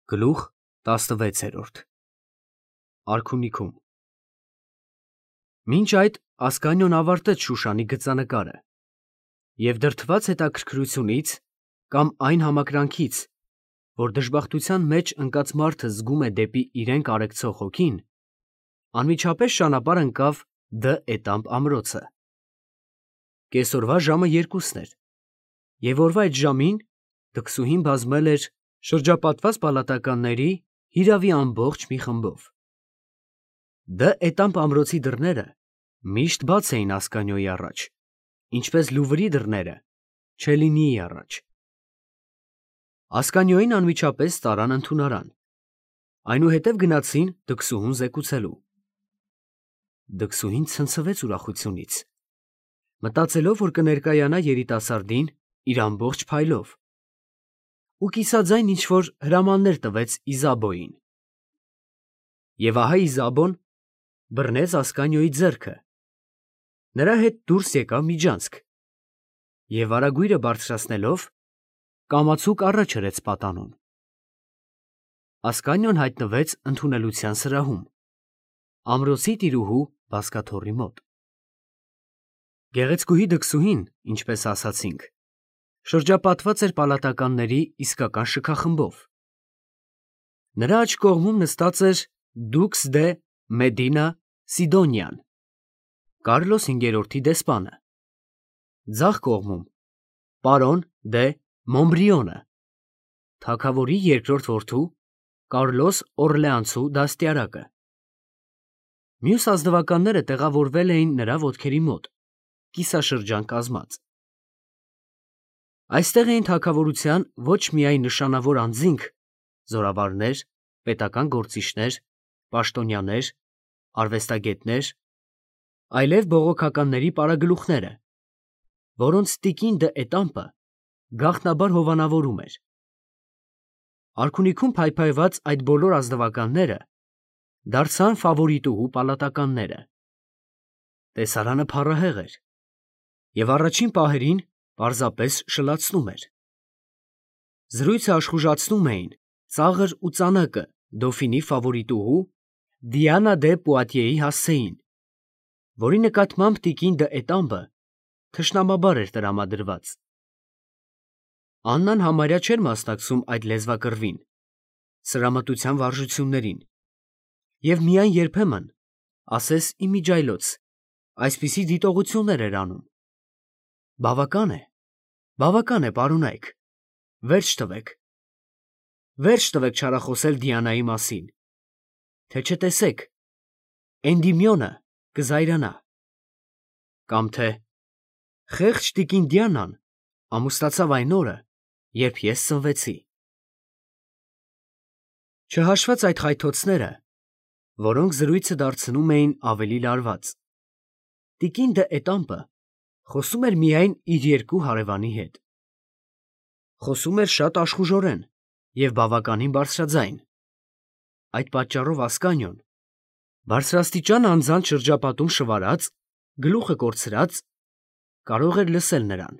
Գլուխ 16 Արքունիքում Մինչ այդ Ասկանիոն ավարտեց Շուշանի գծանկարը և դրդված հետաքրքրությունից կամ այն համակրանքից, որ դժբախտության մեջ ընկած մարդը զգում է դեպի իրեն կարեկցող հոգին, անմիջապես ճանապարհ ընկավ Դ. Էտամպ ամրոցը։ Կեսօրվա ժամը 2-ն էր, և օրվա այդ ժամին դքսուհին բազմել էր շրջապատված պալատականների հիրավի ամբողջ մի խմբով։ Դ. Էտամպ ամրոցի դռները միշտ բաց էին Ասկանիոյի առաջ, ինչպես Լուվրի դռները Չելինիի առաջ։ Ասկանիոյին անմիջապես տարան ընդունարան, այնուհետև գնացին դքսուհուն զեկուցելու։ Դքսուհին ցնցվեց ուրախությունից, մտածելով, որ կներկայանա երիտասարդին իր ամբողջ փայլով, ու կիսաձայն ինչ-որ հրամաններ տվեց Իզաբոյին։ Եվ ահա Իզաբոն բռնեց Ասկանիոյի ձեռքը, նրա հետ դուրս եկավ միջանցք և վարագույրը բարձրացնելով կամացուկ առաջ հրեց պատանուն։ Ասկանիոն հայտնվեց ընդունելության սրահում, ամրոցի տիրուհու բազկաթոռի մոտ։ Գեղեցկուհի դքսուհին, ինչպես ասացինք, շրջապատված էր պալատականների իսկական շքախմբով։ Նրա աջ կողմում նստած էր դուքս դե Մեդինա Սիդոնյան, Կարլոս V-րդի դեսպանը, ձախ կողմում պարոն դե Մոմբրիոնը, թագավորի երկրորդ որդու Կարլոս Օրլեանցու դաստիարակը։ Մյուս ազնվականները տեղավորվել էին նրա ոտքերի մոտ, կիսաշրջան կազմած։ Այստեղ էին թագավորության ոչ միայն նշանավոր անձինք, զորավարներ, պետական գործիչներ, պաշտոնյաներ, արվեստագետներ, այլև բողոքականների պարագլուխները, որոնց տիկին Դ. Էտամպը գաղտնաբար հովանավորում էր։ Արքունիքում փայփայված այդ բոլոր ազնվականները դարձան ֆավորիտուհու պալատականները։ Տեսարանը փառահեղ էր և առաջին պահերին պարզապես շլացնում էր։ Զրույցը աշխուժացնում էին ծաղր ու ծանակը դոֆինի ֆավորիտուհու Դիանա դե Պուատիեի հասցեին, որի նկատմամբ տիկին Դ. Էտամպը թշնամաբար էր տրամադրված։ Աննան համարյա չէր մասնակցում այդ լեզվակռվին, սրամտության վարժություններին և միայն երբեմն, ասես իմիջիայլոց, այսպիսի դիտողություններ էր անում. բավական է, պարոնայք, վերջ տվեք չարախոսել Դիանայի մասին, թե չտեսեք, Էնդիմիոնը կզայրանա, կամ թե խեղճ տիկին Դիանան ամուսնացավ այն օրը, երբ ես ծնվեցի։ Չհաշված այդ խայթոցները, որոնք զրույցը դարձնում էին ավելի լարված, տիկին Դ. Էտամպը խոսում էր միայն իր երկու հարևանի հետ։ Խոսում էր շատ աշխուժորեն և բավականին բարձրաձայն։ Այդ պատճառով Ասկանիոն, բարձրաստիճան անձանց շրջապատում շվարած, գլուխը կորցրած, կարող էր լսել նրան։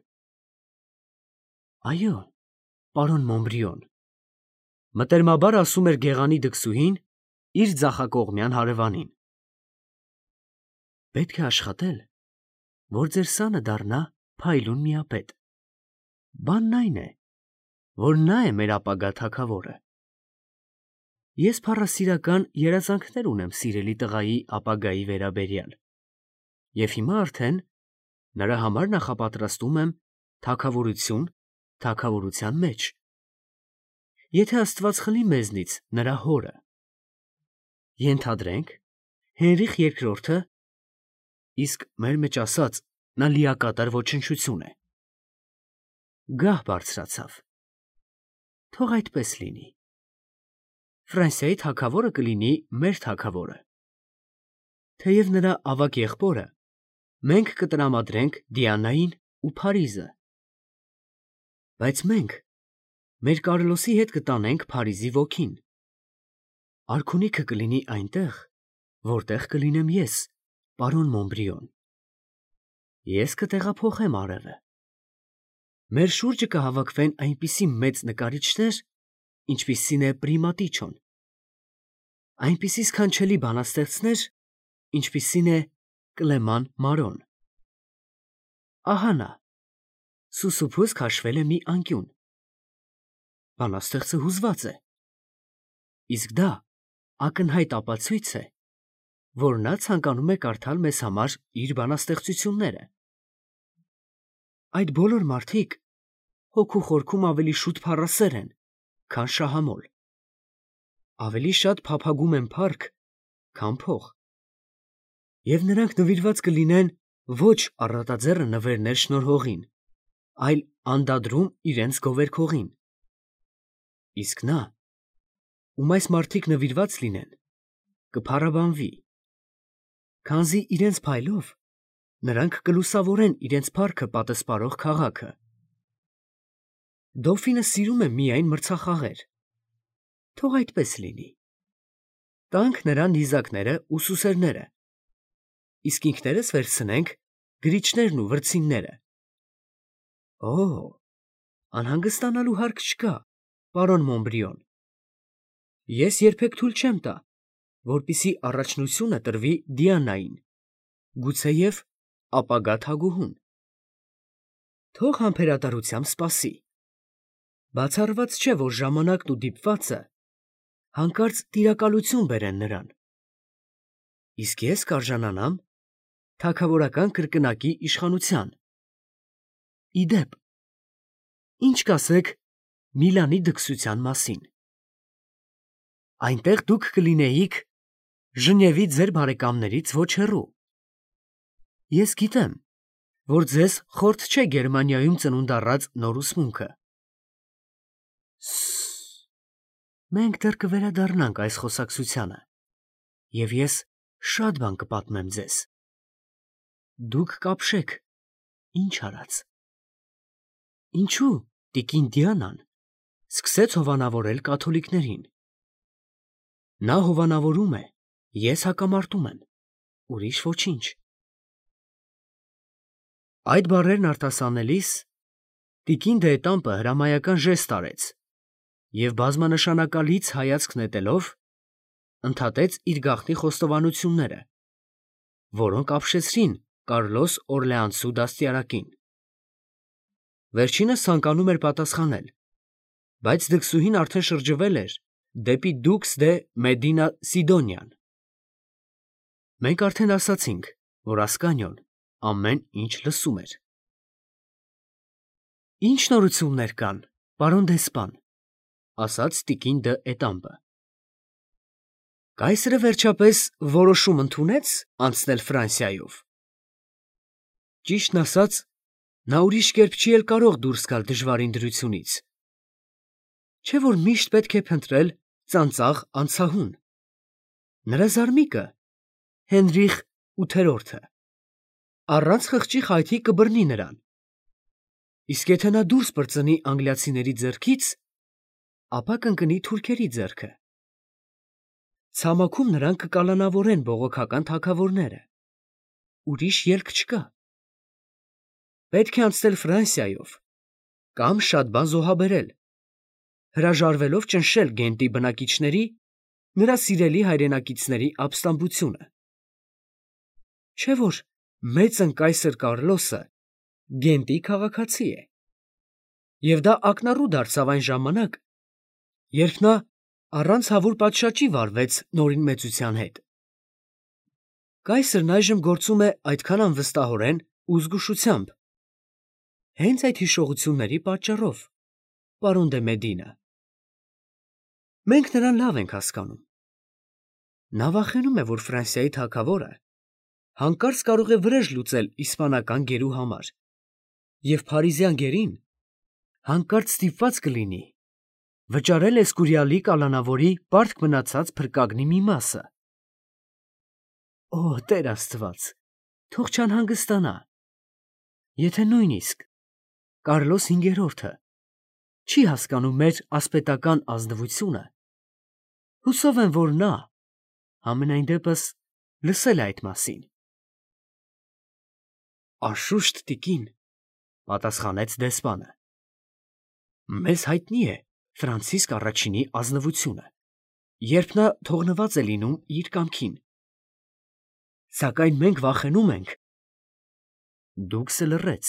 Այո, պարոն Մոմբրիոն, մտերմաբար ասում էր գեղանի դքսուհին իր ձախակողմյան հարևանին։ Պետք է աշխատել, որ ձեր սանը դառնա փայլուն միապետ։ Բանն այն է, որ նա է մեր ապագա թագավորը։ Ես փառասիրական երազանքներ ունեմ սիրելի տղայի ապագայի վերաբերյալ, և հիմա արդեն նրա համար նախապատրաստում եմ թագավորություն թագավորության մեջ, եթե Աստված խլի մեզնից նրա հորը։ Ենթադրենք, Հենրիխ II-ը, իսկ մեր մեջ ասած, նա լիակատար ոչնչություն է, գահ բարձրացավ։ Թող այդպես լինի։ Ֆրանսիայի թագավորը կլինի մեր թագավորը, թեև նրա ավագ եղբորը մենք կտրամադրենք Դիանային ու Փարիզը, բայց մենք մեր Կարլոսի հետ կտանենք Փարիզի ոգին։ Արքունիքը կլինի այնտեղ, որտեղ կլինեմ ես, պարոն Մոմբրիոն։ Ես կտեղափոխեմ արևը։ Մեր շուրջը կհավաքվեն այնպիսի մեծ նկարիչներ, ինչպիսին է Պրիմատիչոն, այնպիսի սքանչելի բանաստեղծներ, ինչպիսին է Կլեման Մարոն։ Ահա նա, սուսուփուս քաշվել է մի անկյուն։ Բանաստեղծը հուզված է, իսկ դա ակնհայտ ապացույց է, որ նա ցանկանում է կարդալ մեզ համար իր բանաստեղծությունները։ Այդ բոլոր մարդիկ հոգու խորքում ավելի շուտ փառասեր են, քան շահամոլ, ավելի շատ փափագում են փառք, քան փող, և նրանք նվիրված կլինեն ոչ առատաձեռն նվերներ շնորհողին, այլ անդադրում իրենց գովերքողին։ Իսկ նա, ում այս մարդիկ նվիրված լինեն, կփառաբանվի, քանզի իրենց փայլով նրանք կլուսավորեն իրենց փառքը պատսպարող քաղաքը։ Դոֆինը սիրում է միայն մրցախաղեր։ Թող այդպես լինի։ Տանք նրան նիզակները ու սուսերները, իսկ ինքներս վերցնենք գրիչներն ու վրձինները։ Օ, անհանգստանալու հարկ չկա, պարոն Մոնբրիոն։ Ես երբեք թույլ չեմ տա, որպեսզի առաջնությունը տրվի Դիանային, գուցեև ապագա թագուհուն։ Թող համբերատարությամբ սպասի։ Բացառված չէ, որ ժամանակն ու դիպվածը հանկարծ տիրակալություն բերեն նրան։ Իսկ ես կարժանանամ թագավորական կրկնակի իշխանության։ Ի դեպ, ինչ կասեք Միլանի դքսության մասին։ Այնտեղ դուք կլինեիք Ժնևի ձեր բարեկամներից ոչ հեռու։ Ես գիտեմ, որ ձեզ խորթ չէ Գերմանիայում ծնունդ առած նոր ուսմունքը։ Մենք դեռ կվերադառնանք այս խոսակցությանը, և ես շատ բան կպատմեմ ձեզ։ Դուք կապշեք, ինչ արած։ Ինչու տիկին Դիանան սկսեց հովանավորել կաթոլիկներին։ Նա հովանավորում է, ես հակամարտում եմ, ուրիշ ոչինչ։ Այդ բառերն արտասանելիս տիկին դ'Ետամպը հրամայական ժեստ արեց և բազմանշանակալից հայացք նետելով ընդհատեց իր գաղտնի խոստովանությունները, որոնք ապշեցրին Կարլոս Օրլեանցու դաստիարակին։ Վերջինս ցանկանում էր պատասխանել, բայց դքսուհին արդեն շրջվել էր դեպի դուքս դե Մեդինա Սիդոնիան։ Մենք արդեն ասացինք, որ Ասկանիոն ամեն ինչ լսում էր։ Ինչ նորություններ կան, պարոն դեսպան, ասաց տիկին դ'Ետամպը։ Կայսրը վերջապես որոշում ընդունեց անցնել Ֆրանսիայով։ Ճիշտն ասած, նա ուրիշ կերպ չի էլ կարող դուրս գալ դժվարին դրությունից։ Չէ՞ որ միշտ պետք է փնտրել ծանծաղ անցահուն։ Նրա զարմիկը Հենրիխ ութերորդը առանց խղճի խայթի կբռնի նրան։ Իսկ եթե նա դուրս պրծնի անգլիացիների ձեռքից, ապա կընկնի թուրքերի ձեռքը։ Ցամաքում նրան կկալանավորեն բողոքական թագավորները։ Ուրիշ ելք չկա։ Պետք է անցնել Ֆրանսիայով կամ շատ բան զոհաբերել, հրաժարվելով ճնշել Գենտի բնակիչների, նրա սիրելի հայրենակիցների ապստամբությունը։ Չէ՞ որ մեծն կայսր Կարլոսը Գենտի քաղաքացի է, և դա ակնառու դարձավ այն ժամանակ, երբ նա առանց հավուր պատշաճի վարվեց Նորին մեծության հետ։ Կայսրն այժմ գործում է այդքան անվստահորեն ու զգուշությամբ, հենց այդ հիշողությունների պատճառով, պարոն դե Մեդինա։ Մենք նրան լավ ենք հասկանում։ Նա վախենում է, որ Ֆրանսիայի թագավորը հանկարծ կարող է վրեժ լուծել իսպանական գերու համար, և փարիզյան գերին հանկարծ ստիպված կլինի վճարել Էսկուրիալի կալանավորի պարտք մնացած փրկագնի մի մասը։ Օ, Տեր Աստված, թող չանհանգստանա, եթե նույնիսկ Կարլոս հինգերորդը չի հասկանում մեր ասպետական ազնվությունը, հուսով եմ, որ նա համենայն դեպս լսել է այդ մասին։ Անշուշտ, տիկին, պատասխանեց դեսպանը։ Մեզ հայտնի է, Ֆրանցիսկ առաջինի ազնվությունը, երբ նա թողնված է լինում իր կամքին։ Սակայն մենք վախենում ենք։ Դուքսը լռեց։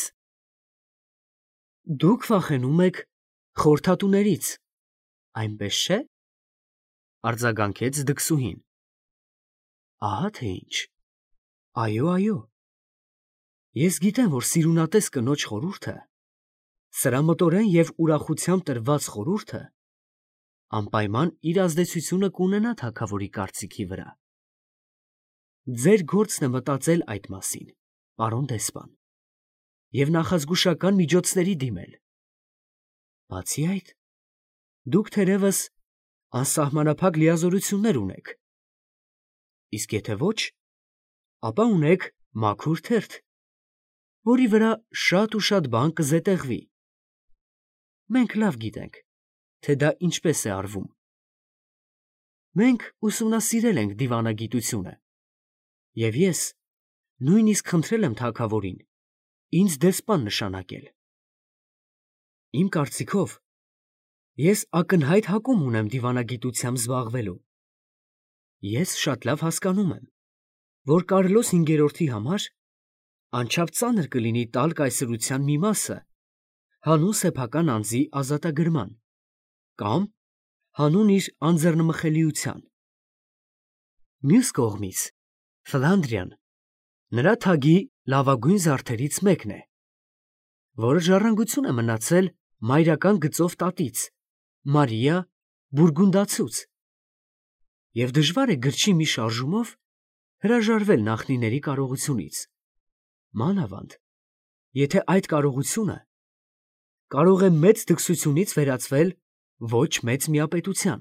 Դուք վախենում եք խորհրդատուներից, այնպես չէ՞, արձագանքեց դքսուհին։ Ահա թե ինչ։ Այո, այո։ Ես գիտեմ, որ սիրունատես կնոջ խորհուրդը, սրամտորեն և ուրախությամբ տրված խորհուրդը, անպայման իր ազդեցությունը կունենա թագավորի կարծիքի վրա։ Ձեր գործն է մտածել այդ մասին, պարոն դեսպան, և նախազգուշական միջոցների դիմել։ Բացի այդ, դուք թերևս անսահմանափակ լիազորություններ ունեք։ Իսկ եթե ոչ, ապա ունեք մաքուր թերթ, որի վրա շատ ու շատ բան կզետեղվի։ Մենք լավ գիտենք, թե դա ինչպես է արվում։ Մենք ուսումնասիրել ենք դիվանագիտությունը, և ես նույնիսկ խնդրել եմ թագավորին ինձ դեսպան նշանակել։ Իմ կարծիքով, ես ակնհայտ հակում ունեմ դիվանագիտությամբ զբաղվելու։ Ես շատ լավ հասկանում եմ, որ Կարլոս հինգերորդի համար անչափ ծանր կլինի տալ կայսրության մի մասը հանուն սեփական անձի ազատագրման կամ հանուն իր անձեռնմխելիության։ Մյուս կողմից, Ֆլանդրիան նրա թագի լավագույն զարդերից մեկն է, որը ժառանգություն է մնացել մայրական գծով տատից, Մարիա Բուրգունդացուց, և դժվար է գրչի մի շարժումով հրաժարվել նախնիների կարողությունից, մանավանդ, եթե այդ կարողությունը կարող է մեծ դքսությունից վերածվել ոչ մեծ միապետության։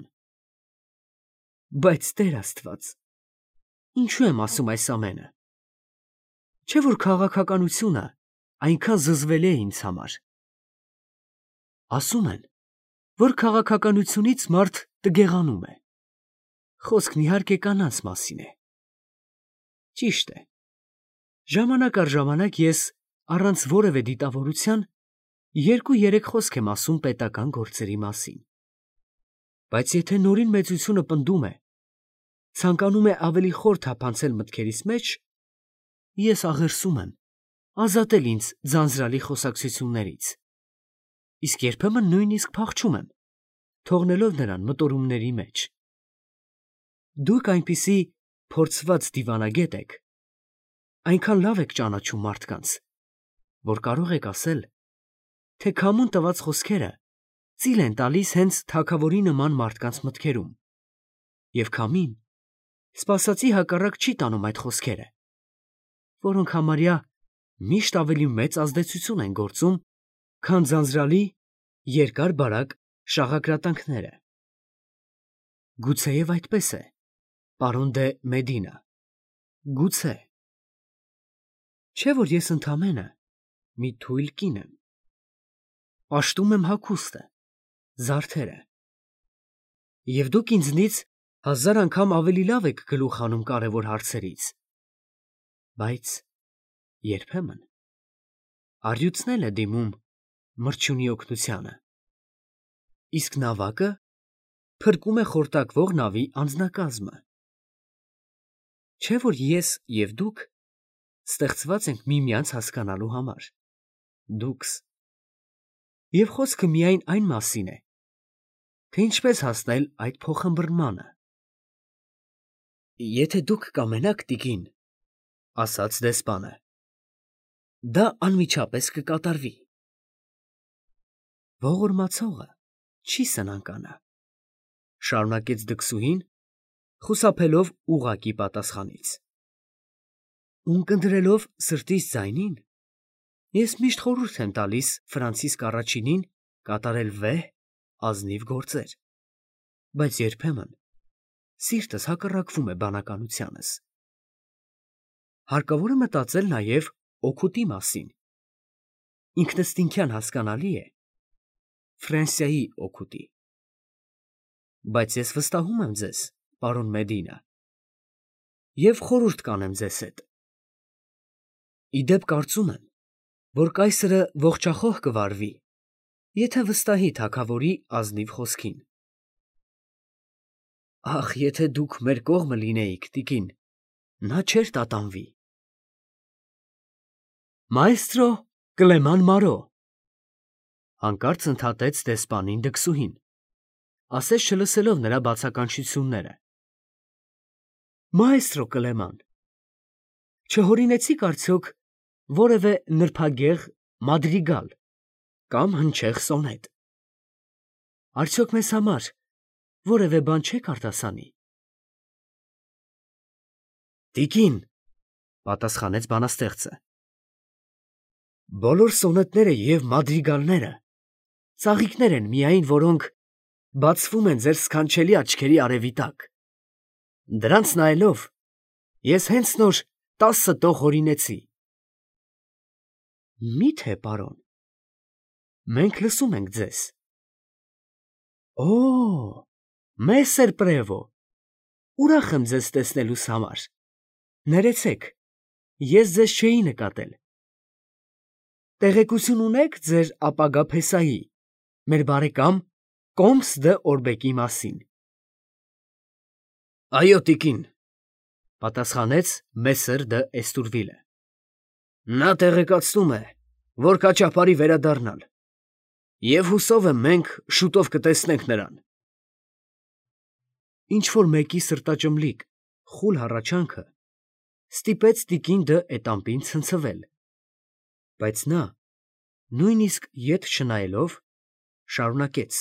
Բայց Տեր Աստված, ինչու եմ ասում այս ամենը։ Չէ՞ որ քաղաքականությունը այնքան զզվելի է ինձ համար։ Ասում են, որ քաղաքականությունից մարդ տգեղանում է։ Խոսքն իհարկե կանանց մասին է։ Ճիշտ է։ Ժամանակ առ ժամանակ ես առանց որևէ դիտավորության 2-3 խոսք եմ ասում պետական գործերի մասին։ Բայց եթե նորին մեծությունը պնդում է, ցանկանում է ավելի խոր թափանցել մտքերիս մեջ, ես աղերսում եմ ազատել ինձ ձանձրալի խոսակցություններից, իսկ երբեմն նույնիսկ փախչում եմ, թողնելով նրան մտորումների մեջ։ Դուք այնպիսի փորձված դիվանագետ եք, այնքան լավ եք ճանաչում մարդկանց, որ կարող եք ասել, թե քամուն տված խոսքերը ծիլ են տալիս հենց թագավորի նման մարդկանց մտքերում, և քամին սպասածի հակառակ չի տանում այդ խոսքերը, որոնք համարյա միշտ ավելի մեծ ազդեցություն են գործում, քան ձանձրալի, երկար֊բարակ շաղակրատանքները։ Գուցեև այդպես է, պարոն դե Մեդինա, գուցե։ Չէ՞ որ ես ընդամենը մի թույլ կին եմ։ Պաշտում եմ հագուստը, զարդերը։ Եվ դուք ինձնից 1000 անգամ ավելի լավ եք գլուխ հանում կարևոր հարցերից։ Բայց երբեմն առյուծն էլ է դիմում մրջյունի օգնությանը։ Իսկ նավակը փրկում է խորտակվող նավի անձնակազմը։ Չէ՞ որ ես և դուք ստեղծված ենք միմյանց հասկանալու համար։ Դուքս։ Եվ խոսքը միայն այն մասին է, թե ինչպես հասնել այդ փոխըմբռնմանը։ Եթե դուք կամենաք, տիկին, ասաց դեսպանը, դա անմիջապես կկատարվի։ Ողորմացողը չի սնանկանա, շարունակեց դքսուհին, խուսափելով ուղղակի պատասխանից։ Ունկնդրելով սրտիս ձայնին, ես միշտ խորհուրդ եմ տալիս Ֆրանցիսկ առաջինին կատարել վեհ, ազնիվ գործեր, բայց երբեմն սիրտս հակառակվում է բանականությանս։ Հարկավոր է մտածել նաև օգուտի մասին։ Ինքնըստինքյան հասկանալի է Ֆրանսիայի օգուտի։ Բայց ես վստահում եմ ձեզ, պարոն Մեդինա, և խորհուրդ կանեմ ձեզ հետ։ Ի դեպ կարծում եմ, որ կայսրը ողջախոհ կվարվի, եթե վստահի թագավորի ազնիվ խոսքին։ Ախ, եթե դուք մեր կողմը լինեիք, տիկին, նա չէր տատանվի։ Մայստրո Կլեման Մարո, հանկարծ ընդհատեց դեսպանին դքսուհին, ասես չլսելով նրա բացականչությունները։ Մայստրո Կլեման, չհորինեցիք արդյոք որևէ նրբագեղ մադրիգալ կամ հնչեղ սոնետ։ Արդյոք մեզ համար որևէ բան չեք արտասանի։ Տիկին, պատասխանեց բանաստեղծը, բոլոր սոնետները և մադրիգալները ծաղիկներ են միայն, որոնք բացվում են ձեր սքանչելի աչքերի արևի տակ։ Դրանց նայելով, ես հենց նոր 10 տող հորինեցի։ Մի՞թե, պարոն, մենք լսում ենք ձեզ։ Օ, մեսեր Պրևո, ուրախ եմ ձեզ տեսնելուս համար։ Ներեցեք, ես ձեզ չէի նկատել։ Տեղեկություն ունեք ձեր ապագա փեսայի, մեր բարեկամ Կոմս դը Օրբեկի մասին։ Այո, տիկին, պատասխանեց մեսեր դը Էստուրվիլը։ Նա տեղեկացնում է, որ կաճապարի վերադառնալ, և հուսով եմ մենք շուտով կտեսնենք նրան։ Ինչ-որ մեկի սրտաճմլիկ, խուլ հառաչանքը ստիպեց տիկին դը Էտամպին ցնցվել, բայց նա, նույնիսկ ետ չնայելով, շարունակեց.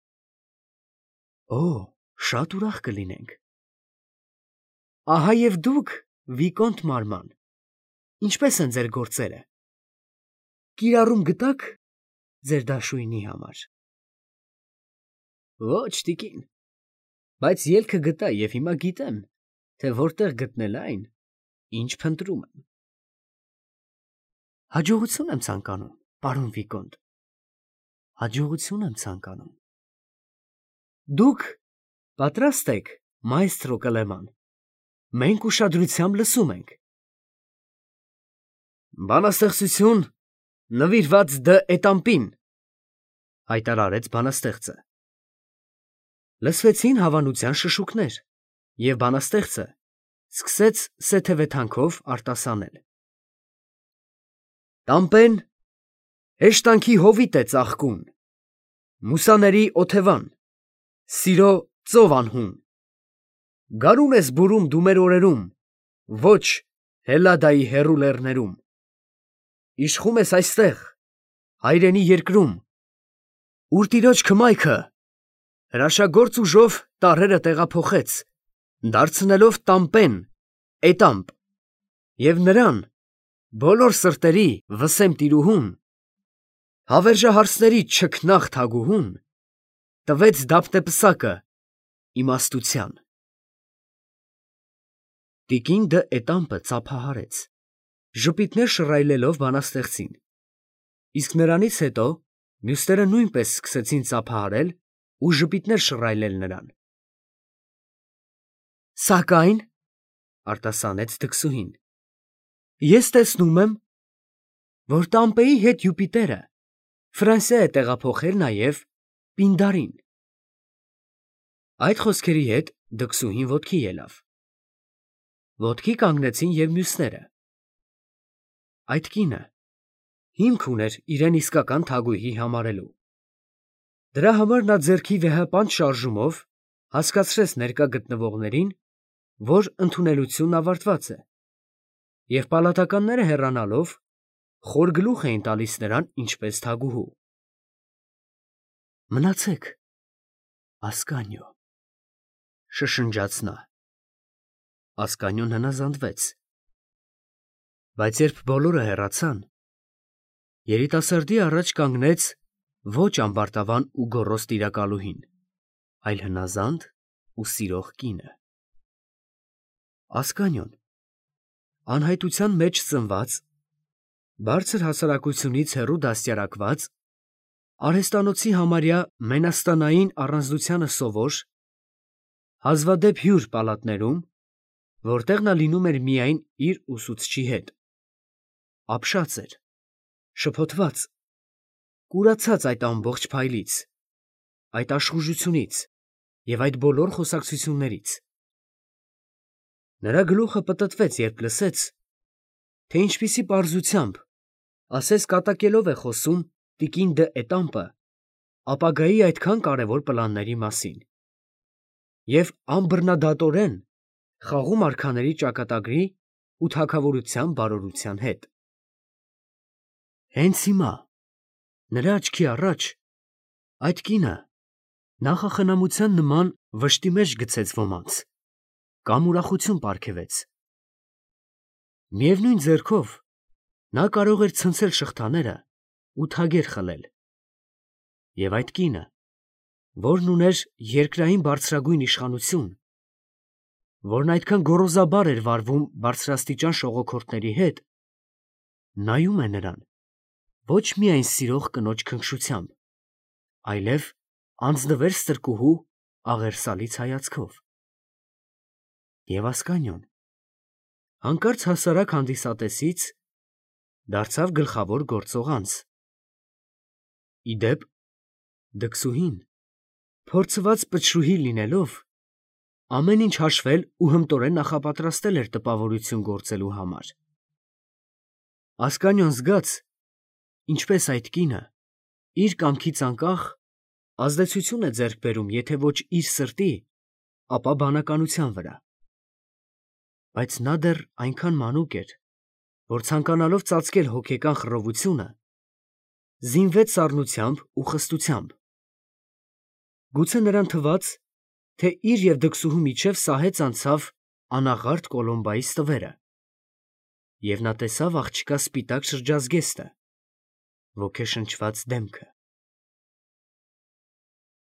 Օ, շատ ուրախ կլինենք։ Ահա և դուք, Վիկոնտ Մարման, ինչպե՞ս են ձեր գործերը։ Կիրառում գտա՞ք ձեր դաշույնի համար։ Ոչ, տիկին, բայց ելքը գտա և հիմա գիտեմ, թե որտեղ գտնել այն, ինչ փնտրում եմ։ Հաջողություն եմ ցանկանում, պարոն Վիկոնտ, հաջողություն եմ ցանկանում։ Դուք պատրաստ եք, մայստրո Կլեման, մենք ուշադրությամբ լսում ենք։ Բանաստեղծություն նվիրված դը Էտամպին, հայտարարեց բանաստեղծը։ Լսվեցին հավանության շշուկներ, և բանաստեղծը սկսեց սեթևեթանքով արտասանել. Տամպեն հեշտանքի հովիտ է ծաղկուն, մուսաների օթևան, սիրո ծով անհուն, գարուն ես բուրում դու մեր օրերում, ոչ Հելադայի հեռու լեռներում, իշխում ես այստեղ, հայրենի երկրում, ուր տիրոջ քմայքը հրաշագործ ուժով տարրերը տեղափոխեց, դարձնելով Տամպեն, Էտամպ, և նրան, բոլոր սրտերի վսեմ տիրուհուն, հավերժահարցների չքնաղ թագուհուն, տվեց դափնեպսակը իմաստության։ Տիկին դը Էտամպը ծափահարեց, ժպիտներ շռայլելով բանաստեղծին, իսկ նրանից հետո մյուսները նույնպես սկսեցին ծափահարել ու ժպիտներ շռայլել նրան։ Սակայն, արտասանեց դքսուհին, ես տեսնում եմ, որ Տամպեի հետ Յուպիտերը Ֆրանսիա է տեղափոխել նաև Պինդարին։ Այդ խոսքերի հետ դքսուհին ոտքի ելավ։ Ոտքի կանգնեցին և մյուսները։ Այդ կինը հիմք ուներ իրեն իսկական թագուհի համարելու։ Դրա համար նա ձեռքի վեհապանծ շարժումով հասկացրեց ներկա գտնվողներին, որ ընդունելությունն ավարտված է, և պալատականները հեռանալով խոր գլուխ էին տալիս նրան ինչպես թագուհու։ Մնացեք, Ասկանիո, շշնջաց նա։ Ասկանիոն հնազանդվեց։ Բայց երբ բոլորը հեռացան, երիտասարդի առաջ կանգնեց ոչ ամբարտավան ու գոռոզ տիրակալուհին, այլ հնազանդ ու սիրող կինը։ Ասկանիոն, անհայտության մեջ ծնված, բարձր հասարակությունից հեռու դաստիարակված, արհեստանոցի համարյա մենաստանային առանձնությանը սովոր, հազվադեպ հյուր պալատներում, որտեղ նա լինում էր միայն իր ուսուցչի հետ, ապշած էր, շփոթված, կուրացած այդ ամբողջ փայլից, այդ աշխուժությունից և այդ բոլոր խոսակցություններից։ Նրա գլուխը պտտվեց, երբ լսեց, թե ինչպիսի պարզությամբ, ասես կատակելով է խոսում տիկին դ'Էտամպը ապագայի այդքան կարևոր պլանների մասին և անբռնադատորեն խաղում արքաների ճակատագրի ու թագավորության բարօրության հետ։ Հենց հիմա, նրա աչքի առաջ, այդ կինը նախախնամության նման վշտի մեջ գցեց ոմանց կամ ուրախություն պարգևեց։ Միևնույն ձեռքով նա կարող էր ցնցել շղթաները ու թագեր խլել։ Եվ այդ կինը, որն ուներ երկրային բարձրագույն իշխանություն, որն այդքան գոռոզաբար էր վարվում բարձրաստիճան շողոքորթների հետ, նայում է նրան ոչ միայն սիրող կնոջ քնքշությամբ, այլև անձնվեր ստրկուհու աղերսալից հայացքով։ Եվ Ասկանիոն հանկարծ հասարակ հանդիսատեսից դարձավ գլխավոր գործող անձ։ Ի դեպ, դքսուհին, փորձված պչրուհի լինելով, ամեն ինչ հաշվել ու հմտորեն նախապատրաստել էր տպավորություն գործելու համար։ Ասկանիոն զգաց, ինչպես այդ կինը, իր կամքից անկախ, ազդեցություն է ձեռք բերում, եթե ոչ իր սրտի, ապա բանականության վրա։ Բայց նա դեռ այնքան մանուկ էր, որ ցանկանալով ծածկել հոգեկան խռովությունը, զինվեց սառնությամբ ու խստությամբ։ Գուցե նրան թվաց, թե իր և դքսուհու միջև սահեց անցավ անաղարտ Կոլոմբայի ստվերը, և նա տեսավ աղջկա սպիտակ շրջազգեստը, ոգեշնչված դեմքը։